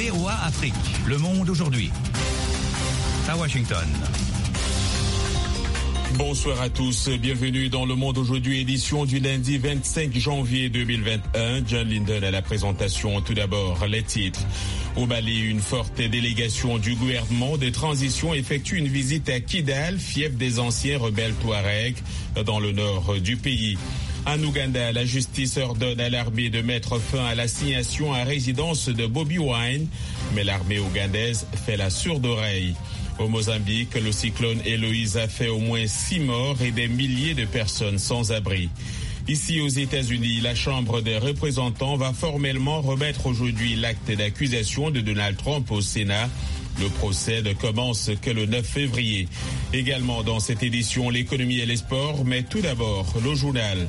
VOA Afrique, le monde aujourd'hui. À Washington. Bonsoir à tous, bienvenue dans Le Monde aujourd'hui, édition du lundi 25 janvier 2021. John Linden à la présentation. Tout d'abord, les titres. Au Mali, une forte délégation du gouvernement de transition effectue une visite à Kidal, fief des anciens rebelles Touaregs, dans le nord du pays. En Ouganda, la justice ordonne à l'armée de mettre fin à l'assignation à résidence de Bobi Wine, mais l'armée ougandaise fait la sourde oreille. Au Mozambique, le cyclone Héloïse a fait au moins 6 morts et des milliers de personnes sans abri. Ici aux États-Unis, la Chambre des représentants va formellement remettre aujourd'hui l'acte d'accusation de Donald Trump au Sénat. Le procès ne commence que le 9 février. Également dans cette édition, l'économie et les sports, mais tout d'abord, le journal.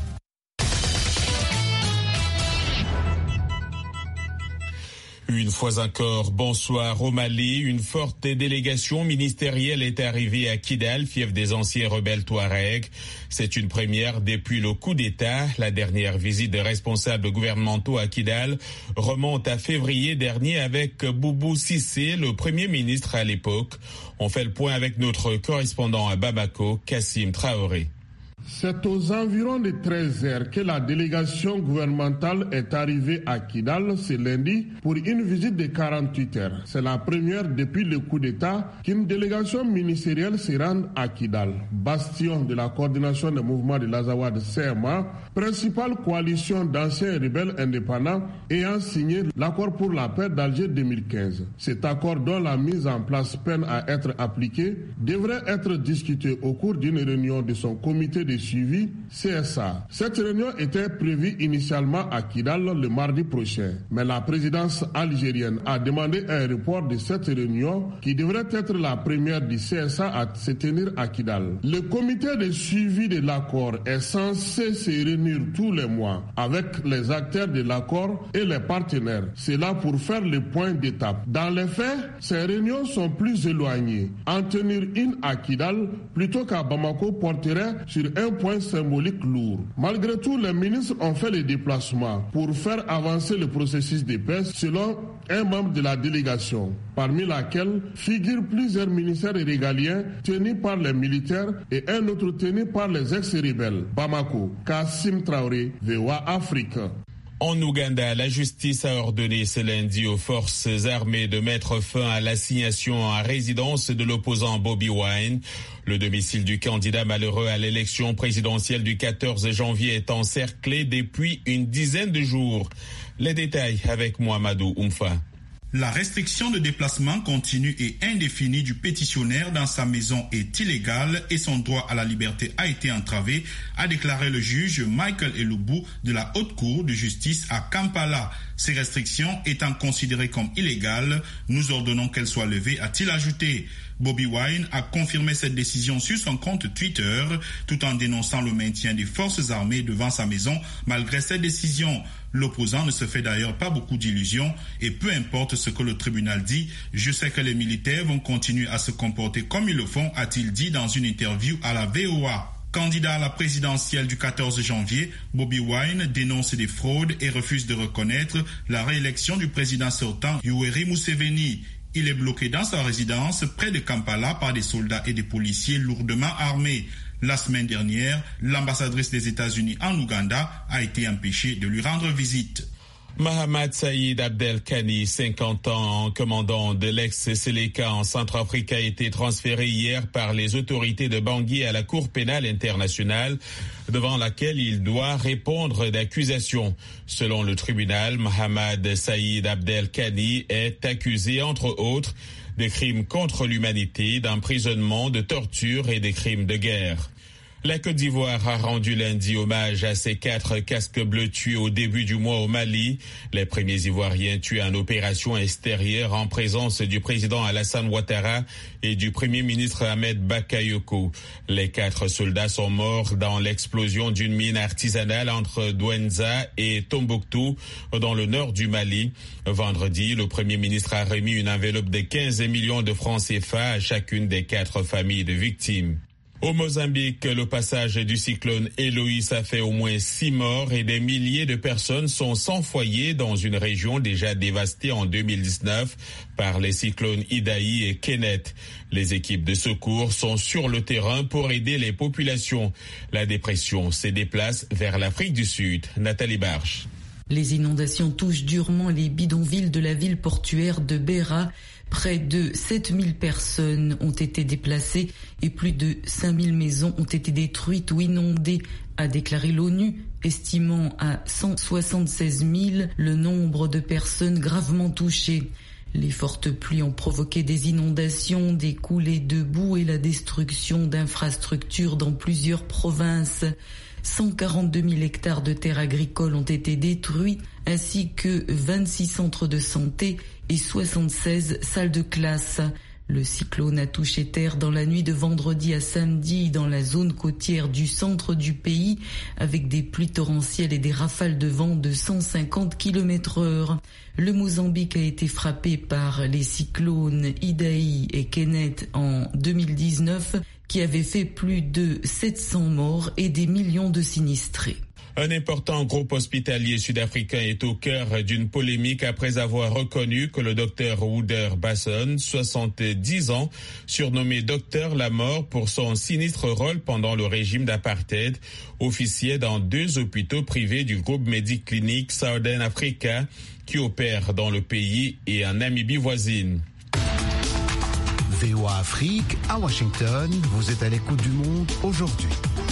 Une fois encore, bonsoir au Mali. Une forte délégation ministérielle est arrivée à Kidal, fief des anciens rebelles Touaregs. C'est une première depuis le coup d'État. La dernière visite de responsables gouvernementaux à Kidal remonte à février dernier avec Boubou Cissé, le premier ministre à l'époque. On fait le point avec notre correspondant à Bamako, Kassim Traoré. C'est aux environs de 13 heures que la délégation gouvernementale est arrivée à Kidal ce lundi pour une visite de 48 heures. C'est la première depuis le coup d'État qu'une délégation ministérielle se rende à Kidal, bastion de la coordination des mouvements de l'Azawad CMA, principale coalition d'anciens rebelles indépendants ayant signé l'accord pour la paix d'Alger 2015. Cet accord, dont la mise en place peine à être appliquée, devrait être discuté au cours d'une réunion de son comité de suivi CSA. Cette réunion était prévue initialement à Kidal le mardi prochain, mais la présidence algérienne a demandé un report de cette réunion qui devrait être la première du CSA à se tenir à Kidal. Le comité de suivi de l'accord est censé se réunir tous les mois avec les acteurs de l'accord et les partenaires. C'est là pour faire le point d'étape. Dans les faits, ces réunions sont plus éloignées. En tenir une à Kidal plutôt qu'à Bamako porterait sur un point symbolique lourd. Malgré tout, les ministres ont fait le déplacement pour faire avancer le processus de paix selon un membre de la délégation, parmi laquelle figurent plusieurs ministères régaliens tenus par les militaires et un autre tenu par les ex-rebelles. Bamako, Kassim Traoré, VOA Afrique. En Ouganda, la justice a ordonné ce lundi aux forces armées de mettre fin à l'assignation à résidence de l'opposant Bobi Wine. Le domicile du candidat malheureux à l'élection présidentielle du 14 janvier est encerclé depuis une dizaine de jours. Les détails avec Mohamedou Oumfa. La restriction de déplacement continue et indéfinie du pétitionnaire dans sa maison est illégale et son droit à la liberté a été entravé, a déclaré le juge Michael Elubu de la Haute Cour de justice à Kampala. Ces restrictions étant considérées comme illégales, nous ordonnons qu'elles soient levées, a-t-il ajouté. Bobi Wine a confirmé cette décision sur son compte Twitter, tout en dénonçant le maintien des forces armées devant sa maison malgré cette décision. L'opposant ne se fait d'ailleurs pas beaucoup d'illusions et peu importe ce que le tribunal dit, je sais que les militaires vont continuer à se comporter comme ils le font, a-t-il dit dans une interview à la VOA. Candidat à la présidentielle du 14 janvier, Bobi Wine dénonce des fraudes et refuse de reconnaître la réélection du président sortant Yoweri Museveni. Il est bloqué dans sa résidence près de Kampala par des soldats et des policiers lourdement armés. La semaine dernière, l'ambassadrice des États-Unis en Ouganda a été empêchée de lui rendre visite. Mohamed Saïd Abdelkani, 50 ans, commandant de l'ex-Seleka en Centrafrique, a été transféré hier par les autorités de Bangui à la Cour pénale internationale, devant laquelle il doit répondre d'accusations. Selon le tribunal, Mohamed Saïd Abdelkani est accusé, entre autres, de crimes contre l'humanité, d'emprisonnement, de torture et de crimes de guerre. La Côte d'Ivoire a rendu lundi hommage à ses 4 casques bleus tués au début du mois au Mali. Les premiers Ivoiriens tués en opération extérieure en présence du président Alassane Ouattara et du premier ministre Ahmed Bakayoko. Les 4 soldats sont morts dans l'explosion d'une mine artisanale entre Douenza et Tombouctou, dans le nord du Mali. Vendredi, le premier ministre a remis une enveloppe de 15 millions de francs CFA à chacune des 4 familles de victimes. Au Mozambique, le passage du cyclone Eloïs a fait au moins 6 morts et des milliers de personnes sont sans foyer dans une région déjà dévastée en 2019 par les cyclones Idaï et Kenneth. Les équipes de secours sont sur le terrain pour aider les populations. La dépression se déplace vers l'Afrique du Sud. Nathalie Barche. Les inondations touchent durement les bidonvilles de la ville portuaire de Beira. Près de 7000 personnes ont été déplacées et plus de 5000 maisons ont été détruites ou inondées, a déclaré l'ONU, estimant à 176 000 le nombre de personnes gravement touchées. Les fortes pluies ont provoqué des inondations, des coulées de boue et la destruction d'infrastructures dans plusieurs provinces. 142 000 hectares de terres agricoles ont été détruits, ainsi que 26 centres de santé et 76 salles de classe. Le cyclone a touché terre dans la nuit de vendredi à samedi dans la zone côtière du centre du pays, avec des pluies torrentielles et des rafales de vent de 150 km/h. Le Mozambique a été frappé par les cyclones Idaï et Kenneth en 2019, qui avaient fait plus de 700 morts et des millions de sinistrés. Un important groupe hospitalier sud-africain est au cœur d'une polémique après avoir reconnu que le docteur Wouter Basson, 70 ans, surnommé Docteur la Mort pour son sinistre rôle pendant le régime d'apartheid, officiait dans 2 hôpitaux privés du groupe Mediclinic Southern Africa qui opère dans le pays et en Namibie voisine. VOA Afrique, à Washington, vous êtes à l'écoute du monde aujourd'hui.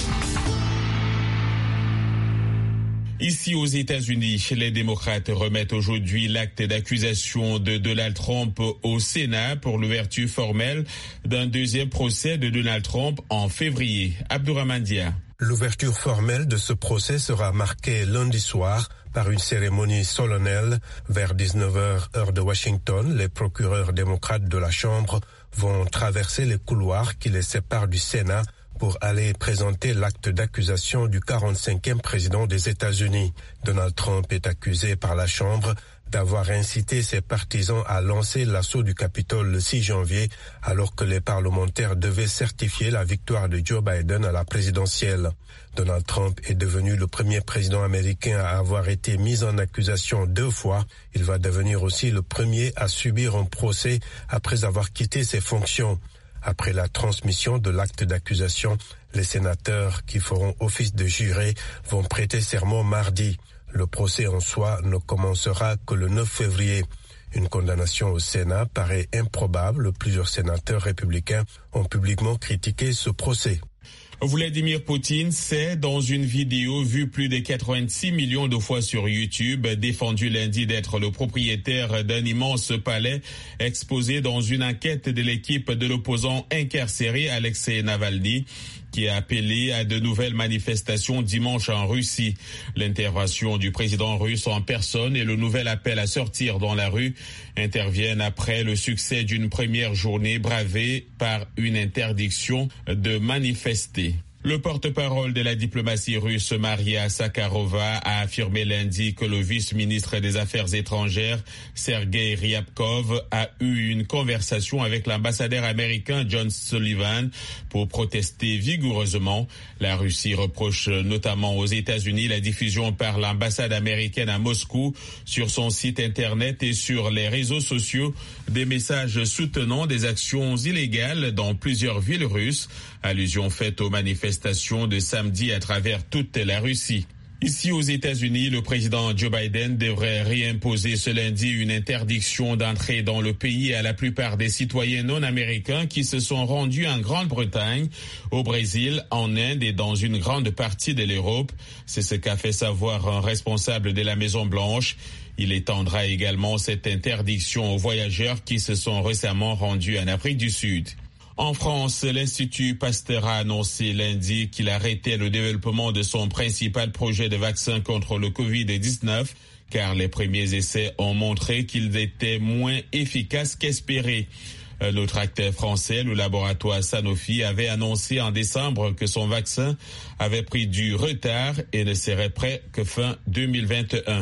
Ici aux États-Unis, les démocrates remettent aujourd'hui l'acte d'accusation de Donald Trump au Sénat pour l'ouverture formelle d'un deuxième procès de Donald Trump en février. Abdourahmane Dia. L'ouverture formelle de ce procès sera marquée lundi soir par une cérémonie solennelle. Vers 19h heure de Washington, les procureurs démocrates de la Chambre vont traverser les couloirs qui les séparent du Sénat pour aller présenter l'acte d'accusation du 45e président des États-Unis. Donald Trump est accusé par la Chambre d'avoir incité ses partisans à lancer l'assaut du Capitole le 6 janvier, alors que les parlementaires devaient certifier la victoire de Joe Biden à la présidentielle. Donald Trump est devenu le premier président américain à avoir été mis en accusation 2 fois. Il va devenir aussi le premier à subir un procès après avoir quitté ses fonctions. Après la transmission de l'acte d'accusation, les sénateurs qui feront office de jurés vont prêter serment mardi. Le procès en soi ne commencera que le 9 février. Une condamnation au Sénat paraît improbable. Plusieurs sénateurs républicains ont publiquement critiqué ce procès. Vladimir Poutine s'est, dans une vidéo vue plus de 86 millions de fois sur YouTube, défendu lundi d'être le propriétaire d'un immense palais exposé dans une enquête de l'équipe de l'opposant incarcéré Alexei Navalny, qui a appelé à de nouvelles manifestations dimanche en Russie. L'intervention du président russe en personne et le nouvel appel à sortir dans la rue interviennent après le succès d'une première journée bravée par une interdiction de manifester. Le porte-parole de la diplomatie russe, Maria Zakharova, a affirmé lundi que le vice-ministre des Affaires étrangères, Sergei Ryabkov, a eu une conversation avec l'ambassadeur américain John Sullivan pour protester vigoureusement. La Russie reproche notamment aux États-Unis la diffusion par l'ambassade américaine à Moscou sur son site internet et sur les réseaux sociaux des messages soutenant des actions illégales dans plusieurs villes russes, allusion faite aux manifestations de samedi à travers toute la Russie. Ici aux États-Unis, le président Joe Biden devrait réimposer ce lundi une interdiction d'entrée dans le pays à la plupart des citoyens non américains qui se sont rendus en Grande-Bretagne, au Brésil, en Inde et dans une grande partie de l'Europe. C'est ce qu'a fait savoir un responsable de la Maison-Blanche. Il étendra également cette interdiction aux voyageurs qui se sont récemment rendus en Afrique du Sud. En France, l'Institut Pasteur a annoncé lundi qu'il arrêtait le développement de son principal projet de vaccin contre le Covid-19, car les premiers essais ont montré qu'ils étaient moins efficaces qu'espéré. Un autre acteur français, le laboratoire Sanofi, avait annoncé en décembre que son vaccin avait pris du retard et ne serait prêt que fin 2021.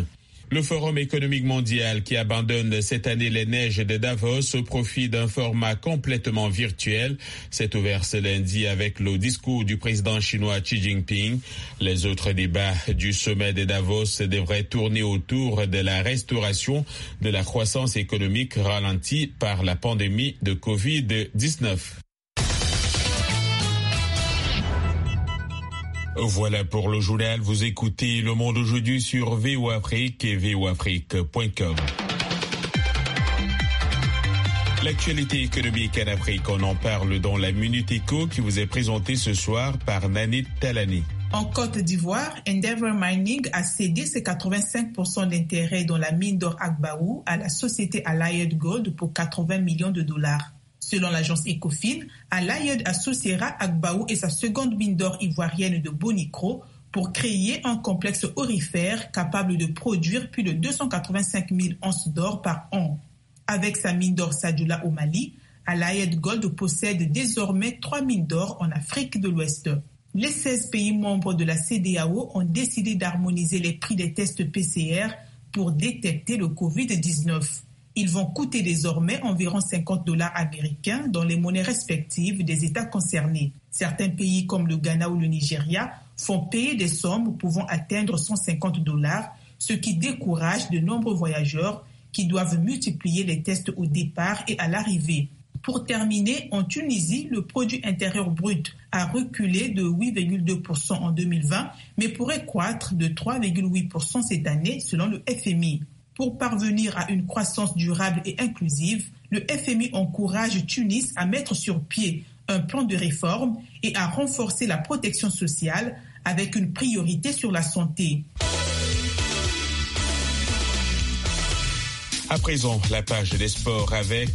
Le Forum économique mondial qui abandonne cette année les neiges de Davos au profit d'un format complètement virtuel s'est ouvert ce lundi avec le discours du président chinois Xi Jinping. Les autres débats du sommet de Davos devraient tourner autour de la restauration de la croissance économique ralentie par la pandémie de Covid-19. Voilà pour le journal. Vous écoutez Le Monde aujourd'hui sur VOA Afrique et voaafrique.com. L'actualité économique en Afrique, on en parle dans la Minute Éco qui vous est présentée ce soir par Nanit Talani. En Côte d'Ivoire, Endeavour Mining a cédé ses 85% d'intérêt dans la mine d'or Agbaou à la société Allied Gold pour 80 millions de dollars. Selon l'agence Ecofin, Allied associera Agbaou et sa seconde mine d'or ivoirienne de Bonikro pour créer un complexe aurifère capable de produire plus de 285 000 onces d'or par an. Avec sa mine d'or Sadioula au Mali, Allied Gold possède désormais 3 mines d'or en Afrique de l'Ouest. Les 16 pays membres de la CEDEAO ont décidé d'harmoniser les prix des tests PCR pour détecter le Covid-19. Ils vont coûter désormais environ $50 américains dans les monnaies respectives des États concernés. Certains pays comme le Ghana ou le Nigeria font payer des sommes pouvant atteindre $150, ce qui décourage de nombreux voyageurs qui doivent multiplier les tests au départ et à l'arrivée. Pour terminer, en Tunisie, le produit intérieur brut a reculé de 8,2% en 2020, mais pourrait croître de 3,8% cette année selon le FMI. Pour parvenir à une croissance durable et inclusive, le FMI encourage Tunis à mettre sur pied un plan de réforme et à renforcer la protection sociale avec une priorité sur la santé. À présent, la page des sports avec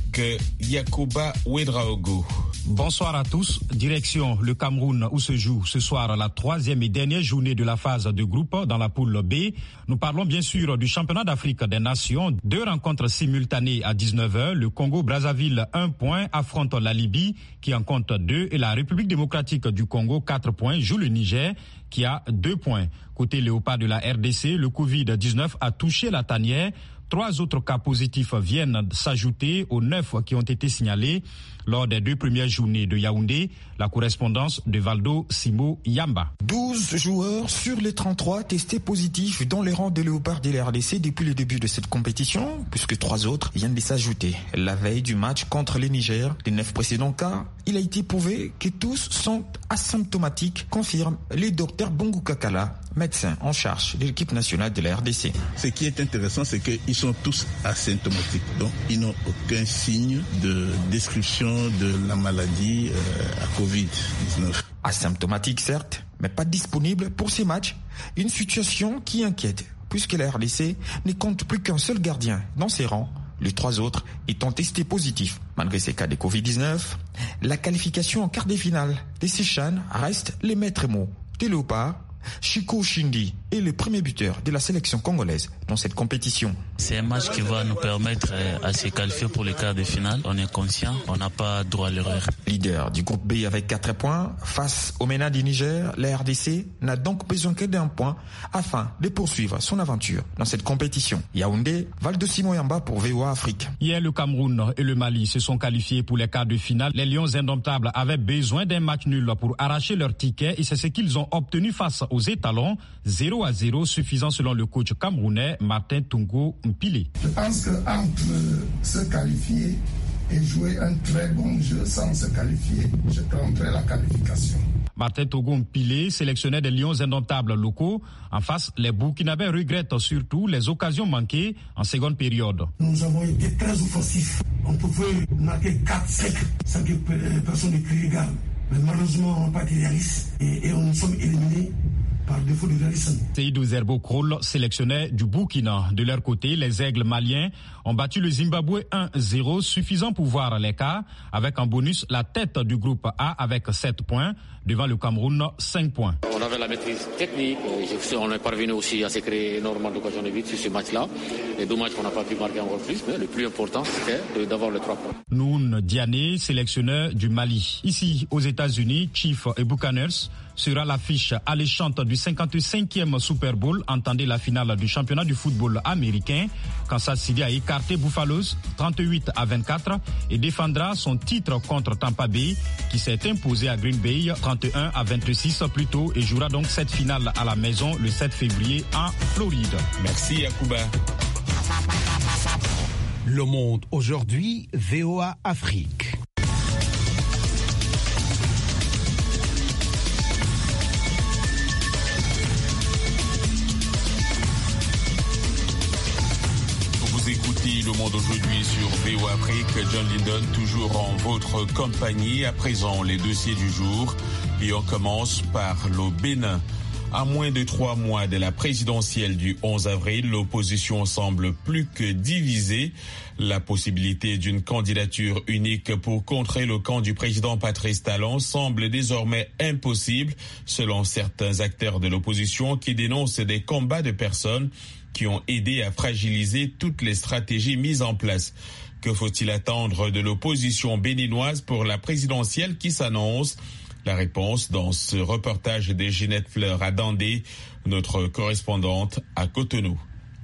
Yacouba Ouedraogo. Bonsoir à tous. Direction le Cameroun où se joue ce soir la 3e et dernière journée de la phase de groupe dans la poule B. Nous parlons bien sûr du championnat d'Afrique des Nations. 2 rencontres simultanées à 19h. Le Congo-Brazzaville 1 point affronte la Libye qui en compte 2 et la République démocratique du Congo 4 points joue le Niger qui a 2 points. Côté léopard de la RDC, le Covid-19 a touché la tanière. 3 autres cas positifs viennent s'ajouter aux 9 qui ont été signalés lors des 2 premières journées de Yaoundé. La correspondance de Valdo Simo Yamba. 12 joueurs sur les 33 testés positifs dans les rangs de Léopard de la RDC depuis le début de cette compétition, puisque 3 autres viennent de s'ajouter. La veille du match contre le Niger, les 9 précédents cas, il a été prouvé que tous sont asymptomatiques, confirme le docteur Bongo Kakala, médecin en charge de l'équipe nationale de la RDC. Ce qui est intéressant, c'est qu'ils sont tous asymptomatiques, donc ils n'ont aucun signe de description de la maladie à Covid-19. Asymptomatique certes, mais pas disponible pour ces matchs. Une situation qui inquiète, puisque la RDC ne compte plus qu'un seul gardien dans ses rangs, les 3 autres étant testés positifs. Malgré ces cas de Covid-19, la qualification en quart de finale des Seychelles reste les maîtres mots des Léopards. Chico Shindi est le premier buteur de la sélection congolaise dans cette compétition. C'est un match qui va nous permettre à se qualifier pour les quarts de finale. On est conscient, on n'a pas droit à l'erreur. Leader du groupe B avec 4 points, face au MENA du Niger, la RDC n'a donc besoin que d'un point afin de poursuivre son aventure dans cette compétition. Yaoundé, Valdo Simo Yamba pour VOA Afrique. Hier, le Cameroun et le Mali se sont qualifiés pour les quarts de finale. Les Lions indomptables avaient besoin d'un match nul pour arracher leur ticket et c'est ce qu'ils ont obtenu face aux étalons, 0-0, suffisant selon le coach camerounais Martin Tungo Mpile. Je pense qu'entre se qualifier et jouer un très bon jeu sans se qualifier, je prendrai la qualification. Martin Togo Mpile, sélectionneur des Lions indomptables locaux. En face, les Burkinabés regrettent surtout les occasions manquées en seconde période. Nous avons été très offensifs. On pouvait marquer 4-5 sans que personne ne crie égal. Mais malheureusement, on n'a pas été réalistes et on nous sommes éliminés par défaut de réalisme. Seydou Zerbo Krol, sélectionneur du Burkina. De leur côté, les aigles maliens ont battu le Zimbabwe 1-0, suffisant pour voir l'écart, avec en bonus la tête du groupe A avec 7 points, devant le Cameroun 5 points. On avait la maîtrise technique, on est parvenu aussi à se créer énormément d'occasions de but sur ce match-là. Et dommage qu'on n'a pas pu marquer encore plus, mais le plus important c'était d'avoir les 3 points. Noun Diané, sélectionneur du Mali. Ici, aux États-Unis, Chiefs et Buccaneers sera l'affiche alléchante du du 55e Super Bowl, entendez la finale du championnat du football américain. Kansas City a écarté Buffaloes 38-24 et défendra son titre contre Tampa Bay qui s'est imposé à Green Bay 31-26 plus tôt et jouera donc cette finale à la maison le 7 février en Floride. Merci Yacouba. Le Monde aujourd'hui, VOA Afrique. Vous écoutez Le Monde aujourd'hui sur VOA Afrique. John Lindon, toujours en votre compagnie. À présent, les dossiers du jour. Et on commence par le Bénin. À moins de 3 mois de la présidentielle du 11 avril, l'opposition semble plus que divisée. La possibilité d'une candidature unique pour contrer le camp du président Patrice Talon semble désormais impossible, selon certains acteurs de l'opposition qui dénoncent des combats de personnes qui ont aidé à fragiliser toutes les stratégies mises en place. Que faut-il attendre de l'opposition béninoise pour la présidentielle qui s'annonce ? La réponse dans ce reportage de Ginette Fleur à Dandé, notre correspondante à Cotonou.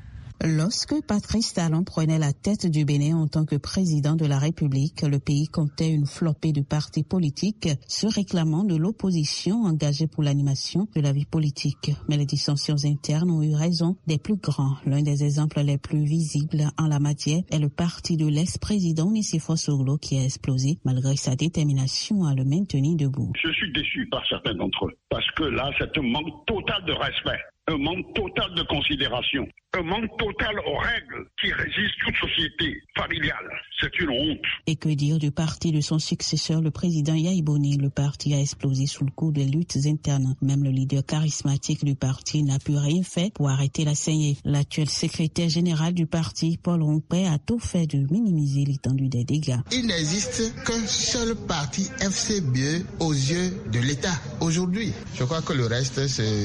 Lorsque Patrice Talon prenait la tête du Bénin en tant que président de la République, le pays comptait une flopée de partis politiques se réclamant de l'opposition engagée pour l'animation de la vie politique. Mais les dissensions internes ont eu raison des plus grands. L'un des exemples les plus visibles en la matière est le parti de l'ex-président Nicéphore Soglo qui a explosé malgré sa détermination à le maintenir debout. Je suis déçu par certains d'entre eux parce que là, c'est un manque total de respect. Un manque total de considération, un manque total aux règles qui régissent toute société familiale. C'est une honte. Et que dire du parti de son successeur, le président Yahi Boni? Le parti a explosé sous le coup des luttes internes. Même le leader charismatique du parti n'a pu rien faire pour arrêter la saignée. L'actuel secrétaire général du parti, Paul Rompé, a tout fait de minimiser l'étendue des dégâts. Il n'existe qu'un seul parti FCBE aux yeux de l'État aujourd'hui. Je crois que le reste,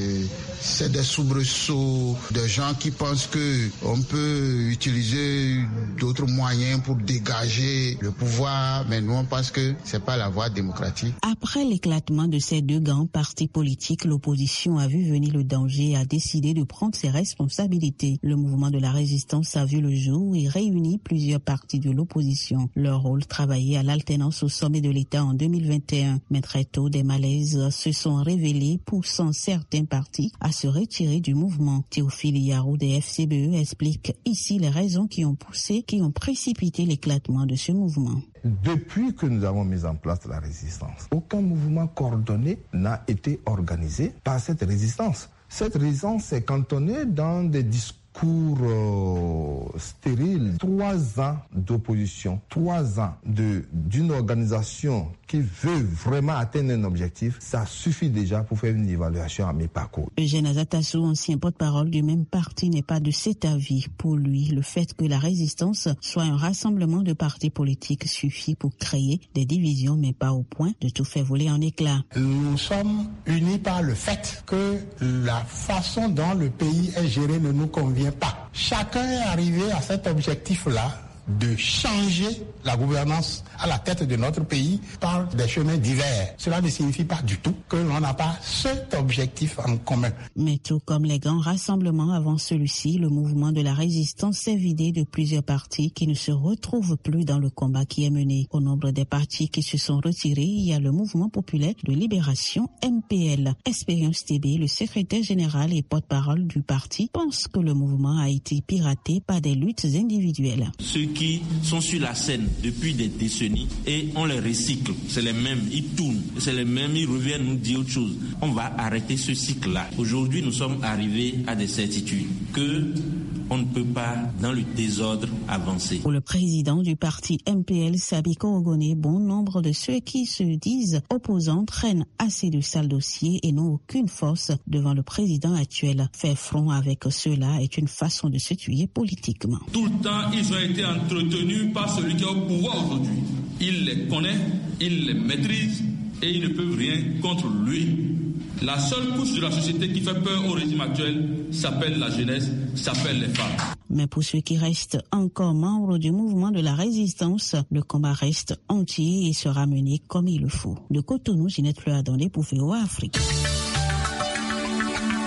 c'est des soubresauts de gens qui pensent que on peut utiliser d'autres moyens pour dégager le pouvoir, mais nous on pense que c'est pas la voie démocratique. Après l'éclatement de ces deux grands partis politiques, l'opposition a vu venir le danger et a décidé de prendre ses responsabilités. Le mouvement de la résistance a vu le jour et réuni plusieurs partis de l'opposition. Leur rôle, travailler à l'alternance au sommet de l'État en 2021. Mais très tôt, des malaises se sont révélés, poussant certains partis à se retirer du mouvement. Théophile Yarou des FCBE explique ici les raisons qui ont précipité l'éclatement de ce mouvement. Depuis que nous avons mis en place la résistance, aucun mouvement coordonné n'a été organisé par cette résistance. Cette résistance s'est cantonnée dans des discours stériles. 3 ans d'opposition, 3 ans d'une organisation qui veut vraiment atteindre un objectif, ça suffit déjà pour faire une évaluation à mi-parcours. Eugène Azatassou, ancien porte-parole du même parti, n'est pas de cet avis. Pour lui, le fait que la résistance soit un rassemblement de partis politiques suffit pour créer des divisions, mais pas au point de tout faire voler en éclats. Nous sommes unis par le fait que la façon dont le pays est géré ne nous convient pas. Chacun est arrivé à cet objectif-là de changer la gouvernance à la tête de notre pays par des chemins divers. Cela ne signifie pas du tout que l'on n'a pas cet objectif en commun. Mais tout comme les grands rassemblements avant celui-ci, le mouvement de la résistance s'est vidé de plusieurs partis qui ne se retrouvent plus dans le combat qui est mené. Au nombre des partis qui se sont retirés, il y a le mouvement populaire de libération MPL. Expérience TB, le secrétaire général et porte-parole du parti, pense que le mouvement a été piraté par des luttes individuelles. Ceux qui sont sur la scène depuis des décennies et on les recycle, c'est les mêmes, ils tournent, c'est les mêmes, ils reviennent nous dire autre chose. On va arrêter ce cycle-là. Aujourd'hui, nous sommes arrivés à des certitudes que on ne peut pas, dans le désordre, avancer. Pour le président du parti MPL, Sabi Korogone, bon nombre de ceux qui se disent opposants traînent assez de sales dossiers et n'ont aucune force devant le président actuel. Faire front avec ceux-là est une façon de se tuer politiquement. Tout le temps, ils ont été entretenus par celui qui est au pouvoir aujourd'hui. Il les connaît, il les maîtrise et ils ne peuvent rien contre lui. La seule couche de la société qui fait peur au régime actuel s'appelle la jeunesse, s'appelle les femmes. Mais pour ceux qui restent encore membres du mouvement de la résistance, le combat reste entier et sera mené comme il le faut. De Cotonou, Ginette Fleur Dandé pour VOA Afrique.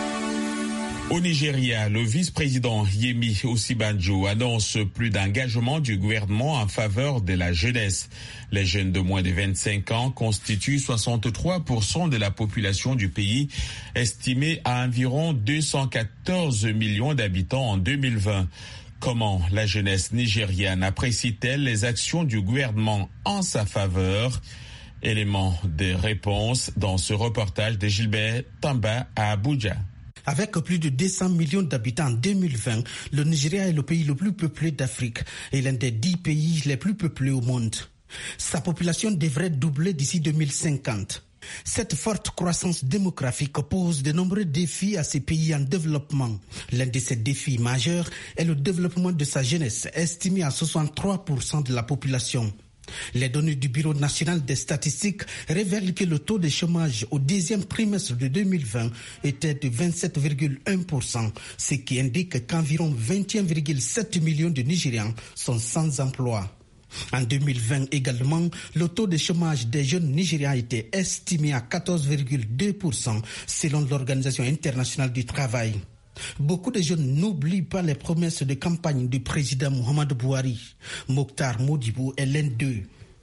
Au Nigeria, le vice-président Yemi Osibanjo annonce plus d'engagement du gouvernement en faveur de la jeunesse. Les jeunes de moins de 25 ans constituent 63% de la population du pays, estimée à environ 214 millions d'habitants en 2020. Comment la jeunesse nigériane apprécie-t-elle les actions du gouvernement en sa faveur? Élément de réponse dans ce reportage de Gilbert Tamba à Abuja. Avec plus de 200 millions d'habitants en 2020, le Nigeria est le pays le plus peuplé d'Afrique et l'un des 10 pays les plus peuplés au monde. Sa population devrait doubler d'ici 2050. Cette forte croissance démographique pose de nombreux défis à ces pays en développement. L'un de ces défis majeurs est le développement de sa jeunesse, estimé à 63% de la population. Les données du Bureau national des statistiques révèlent que le taux de chômage au deuxième trimestre de 2020 était de 27,1%, ce qui indique qu'environ 21,7 millions de Nigérians sont sans emploi. En 2020 également, le taux de chômage des jeunes Nigérians était estimé à 14,2% selon l'Organisation internationale du travail. Beaucoup de jeunes n'oublient pas les promesses de campagne du président Muhammadu Buhari. Mokhtar Modibo est l'un d'eux.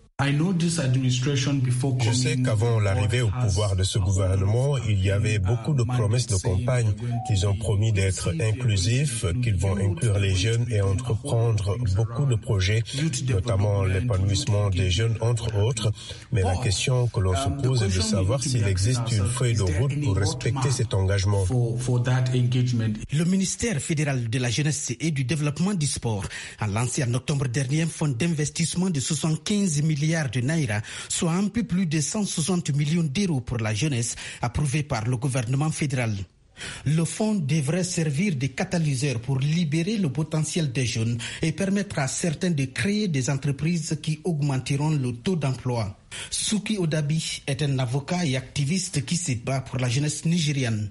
Je sais qu'avant l'arrivée au pouvoir de ce gouvernement, il y avait beaucoup de promesses de campagne. Ils ont promis d'être inclusifs, qu'ils vont inclure les jeunes et entreprendre beaucoup de projets, notamment l'épanouissement des jeunes, entre autres. Mais la question que l'on se pose est de savoir s'il existe une feuille de route pour respecter cet engagement. Le ministère fédéral de la Jeunesse et du Développement du Sport a lancé en octobre dernier un fonds d'investissement de 75 milliards de naira, soit un peu plus de 160 millions d'euros pour la jeunesse, approuvé par le gouvernement fédéral. Le fonds devrait servir de catalyseur pour libérer le potentiel des jeunes et permettre à certains de créer des entreprises qui augmenteront le taux d'emploi. Souki Odabi est un avocat et activiste qui se bat pour la jeunesse nigériane.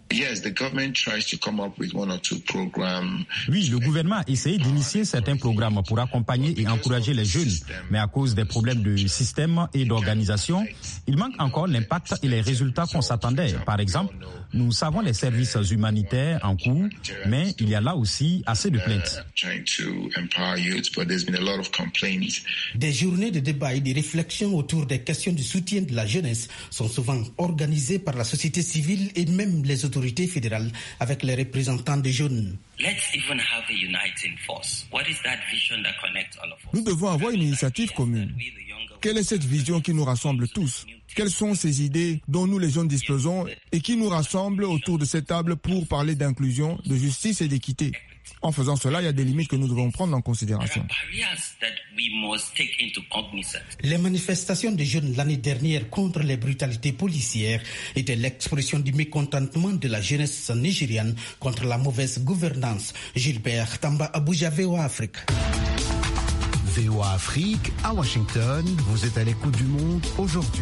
Oui, le gouvernement a essayé d'initier certains programmes pour accompagner et encourager les jeunes, mais à cause des problèmes de système et d'organisation, il manque encore l'impact et les résultats qu'on s'attendait. Par exemple, nous savons les services humanitaires en cours, mais il y a là aussi assez de plaintes. Des journées de débat et de réflexion autour des questions de soutien de la jeunesse sont souvent organisées par la société civile et même les autorités fédérales avec les représentants des jeunes. Nous devons avoir une initiative commune. Quelle est cette vision qui nous rassemble tous? Quelles sont ces idées dont nous les jeunes disposons et qui nous rassemblent autour de cette table pour parler d'inclusion, de justice et d'équité? En faisant cela, il y a des limites que nous devons prendre en considération. Les manifestations des jeunes l'année dernière contre les brutalités policières étaient l'expression du mécontentement de la jeunesse nigériane contre la mauvaise gouvernance. Gilbert Tamba, Abuja, VOA Afrique. VOA Afrique, à Washington, vous êtes à l'écoute du monde aujourd'hui.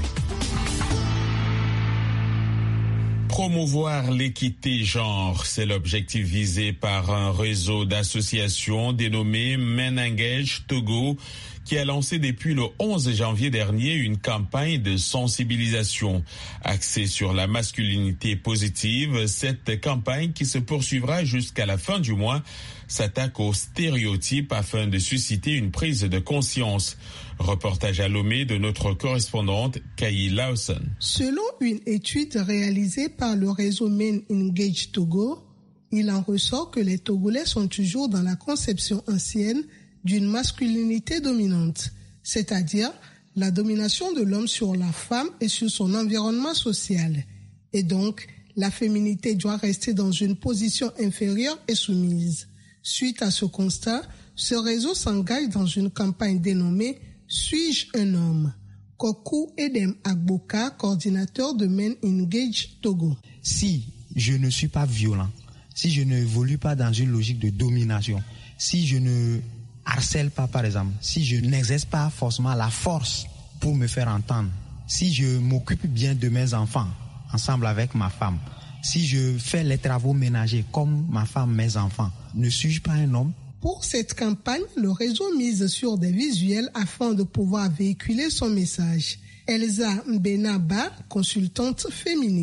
Promouvoir l'équité genre, c'est l'objectif visé par un réseau d'associations dénommé Men Engage Togo, qui a lancé depuis le 11 janvier dernier une campagne de sensibilisation axée sur la masculinité positive. Cette campagne, qui se poursuivra jusqu'à la fin du mois, s'attaque aux stéréotypes afin de susciter une prise de conscience. Reportage à Lomé de notre correspondante Kayi Lawson. Selon une étude réalisée par le réseau Men Engage Togo, il en ressort que les Togolais sont toujours dans la conception ancienne d'une masculinité dominante, c'est-à-dire la domination de l'homme sur la femme et sur son environnement social. Et donc, la féminité doit rester dans une position inférieure et soumise. Suite à ce constat, ce réseau s'engage dans une campagne dénommée « Suis-je un homme ?» Kokou Edem Agboka, coordinateur de Men Engage Togo. Si je ne suis pas violent, si je n'évolue pas dans une logique de domination, si je ne harcèle pas par exemple, si je n'exerce pas forcément la force pour me faire entendre, si je m'occupe bien de mes enfants ensemble avec ma femme, si je fais les travaux ménagers comme ma femme, mes enfants, ne suis-je pas un homme? Pour cette campagne, le réseau mise sur des visuels afin de pouvoir véhiculer son message. Elsa Mbenaba, consultante féministe.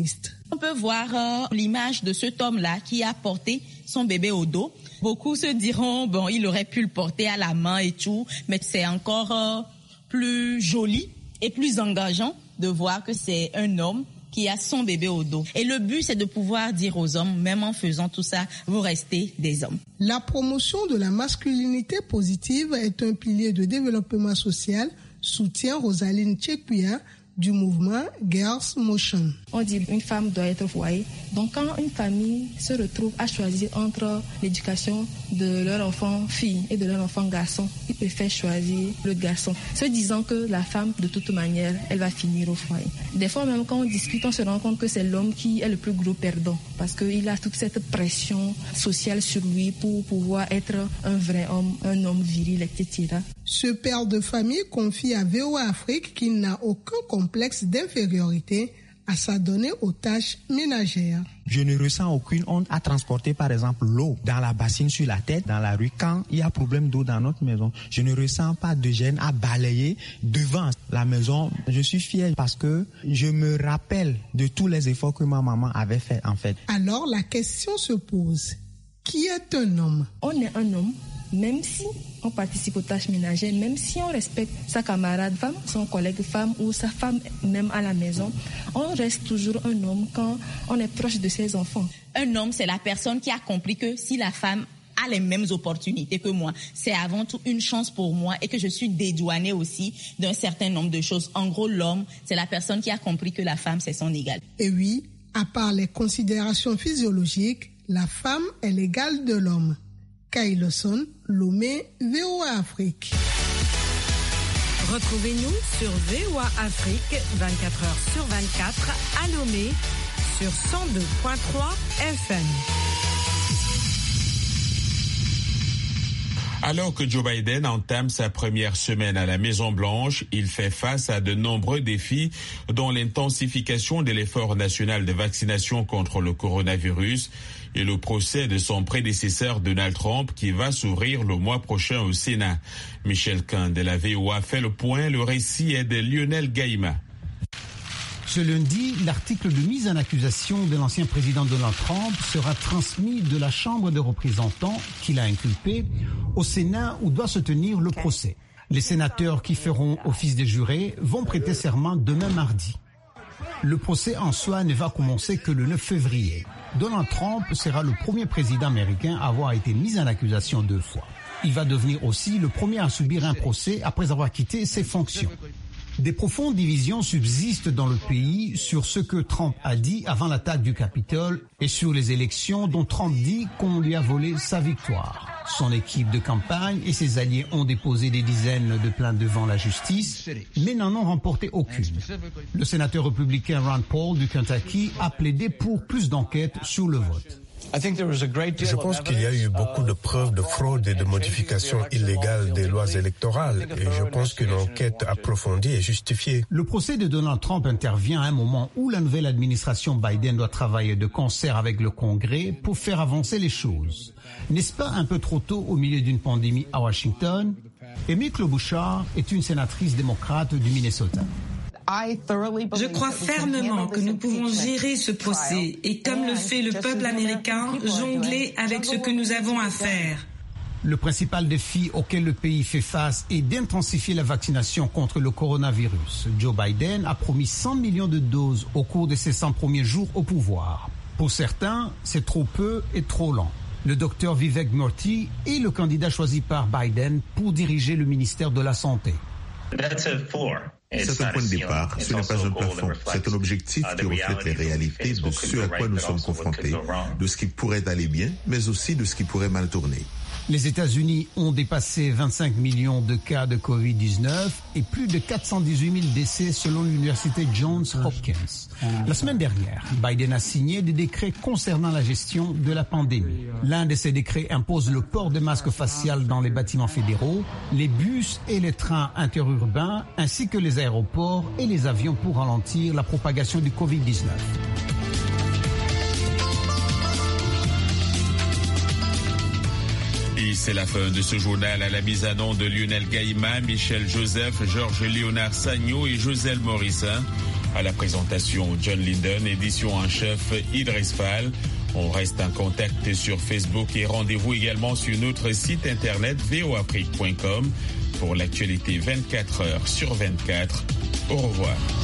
On peut voir l'image de cet homme-là qui a porté son bébé au dos. Beaucoup se diront, bon, il aurait pu le porter à la main et tout, mais c'est encore plus joli et plus engageant de voir que c'est un homme qui a son bébé au dos. Et le but, c'est de pouvoir dire aux hommes, même en faisant tout ça, vous restez des hommes. La promotion de la masculinité positive est un pilier de développement social, soutient Rosaline Tchekouya, du mouvement Girls Motion. On dit une femme doit être au foyer. Donc quand une famille se retrouve à choisir entre l'éducation de leur enfant fille et de leur enfant garçon, ils préfèrent choisir le garçon, se disant que la femme, de toute manière, elle va finir au foyer. Des fois même quand on discute, on se rend compte que c'est l'homme qui est le plus gros perdant parce qu'il a toute cette pression sociale sur lui pour pouvoir être un vrai homme, un homme viril, etc. Ce père de famille confie à VOA Afrique qu'il n'a aucun complexe d'infériorité à s'adonner aux tâches ménagères. Je ne ressens aucune honte à transporter par exemple l'eau dans la bassine sur la tête, dans la rue, quand il y a problème d'eau dans notre maison. Je ne ressens pas de gêne à balayer devant la maison. Je suis fier parce que je me rappelle de tous les efforts que ma maman avait fait en fait. Alors la question se pose, qui est un homme? On est un homme. Même si on participe aux tâches ménagères, même si on respecte sa camarade femme, son collègue femme ou sa femme même à la maison, on reste toujours un homme quand on est proche de ses enfants. Un homme, c'est la personne qui a compris que si la femme a les mêmes opportunités que moi, c'est avant tout une chance pour moi et que je suis dédouanée aussi d'un certain nombre de choses. En gros, l'homme, c'est la personne qui a compris que la femme, c'est son égale. Et oui, à part les considérations physiologiques, la femme est l'égale de l'homme. Kailoson, Lomé, VOA Afrique. Retrouvez-nous sur VOA Afrique 24h/24 à Lomé sur 102.3 FM. Alors que Joe Biden entame sa première semaine à la Maison-Blanche, il fait face à de nombreux défis, dont l'intensification de l'effort national de vaccination contre le coronavirus et le procès de son prédécesseur Donald Trump qui va s'ouvrir le mois prochain au Sénat. Michel Kahn de la VOA fait le point. Le récit est de Lionel Gaïma. Ce lundi, l'article de mise en accusation de l'ancien président Donald Trump sera transmis de la Chambre des représentants, qui l'a inculpé, au Sénat où doit se tenir le procès. Les sénateurs qui feront office de jurés vont prêter serment demain mardi. Le procès en soi ne va commencer que le 9 février. Donald Trump sera le premier président américain à avoir été mis en accusation 2 fois. Il va devenir aussi le premier à subir un procès après avoir quitté ses fonctions. Des profondes divisions subsistent dans le pays sur ce que Trump a dit avant l'attaque du Capitole et sur les élections dont Trump dit qu'on lui a volé sa victoire. Son équipe de campagne et ses alliés ont déposé des dizaines de plaintes devant la justice, mais n'en ont remporté aucune. Le sénateur républicain Rand Paul du Kentucky a plaidé pour plus d'enquêtes sur le vote. Je pense qu'il y a eu beaucoup de preuves de fraude et de modifications illégales des lois électorales et je pense qu'une enquête approfondie est justifiée. Le procès de Donald Trump intervient à un moment où la nouvelle administration Biden doit travailler de concert avec le Congrès pour faire avancer les choses. N'est-ce pas un peu trop tôt au milieu d'une pandémie à Washington? Amy Klobuchar est une sénatrice démocrate du Minnesota. Je crois fermement que nous pouvons gérer ce procès et, comme le fait le peuple américain, jongler avec ce que nous avons à faire. Le principal défi auquel le pays fait face est d'intensifier la vaccination contre le coronavirus. Joe Biden a promis 100 millions de doses au cours de ses 100 premiers jours au pouvoir. Pour certains, c'est trop peu et trop lent. Le docteur Vivek Murthy est le candidat choisi par Biden pour diriger le ministère de la Santé. C'est un point de départ, ce n'est pas un plafond. C'est un objectif qui reflète les réalités de ce à quoi nous sommes confrontés, de ce qui pourrait aller bien, mais aussi de ce qui pourrait mal tourner. Les États-Unis ont dépassé 25 millions de cas de Covid-19 et plus de 418 000 décès selon l'université Johns Hopkins. La semaine dernière, Biden a signé des décrets concernant la gestion de la pandémie. L'un de ces décrets impose le port de masques facial dans les bâtiments fédéraux, les bus et les trains interurbains, ainsi que les aéroports et les avions pour ralentir la propagation du Covid-19. Et c'est la fin de ce journal à la mise à nom de Lionel Gaïma, Michel Joseph, Georges Léonard Sagno et Joselle Morissin. À la présentation, John Linden, édition en chef Idriss Fall. On reste en contact sur Facebook et rendez-vous également sur notre site internet voafrique.com pour l'actualité 24 heures sur 24. Au revoir.